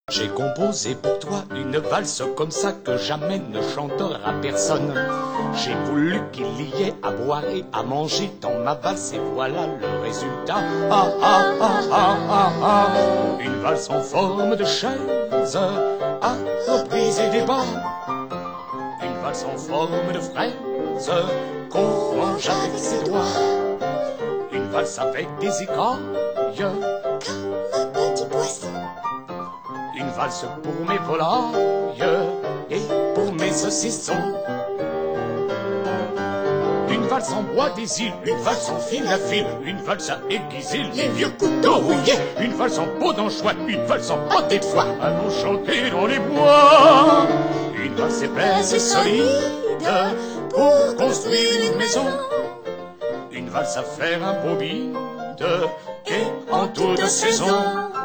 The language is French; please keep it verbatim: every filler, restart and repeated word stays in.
J'ai composé pour toi une valse comme ça que jamais ne chantera personne. J'ai voulu qu'il y ait à boire et à manger dans ma valse et voilà le résultat. Ah ah ah ah ah ah. Une valse en forme de chaise à reprises et des bas. Une valse en forme de fraise qu'on mange avec ses doigts. Une valse avec des écailles Comme un petit poisson. Une valse pour mes volailles et pour mes saucissons. Une valse en bois des îles, une valse en fil à fil, une valse à aiguiser les vieux couteaux rouillés, une valse en peau d'anchois, une valse en pâté de foie. Allons chanter dans les bois. Une valse épaisse et solide pour construire une maison. Une valse à faire un beau bide et en toute saison.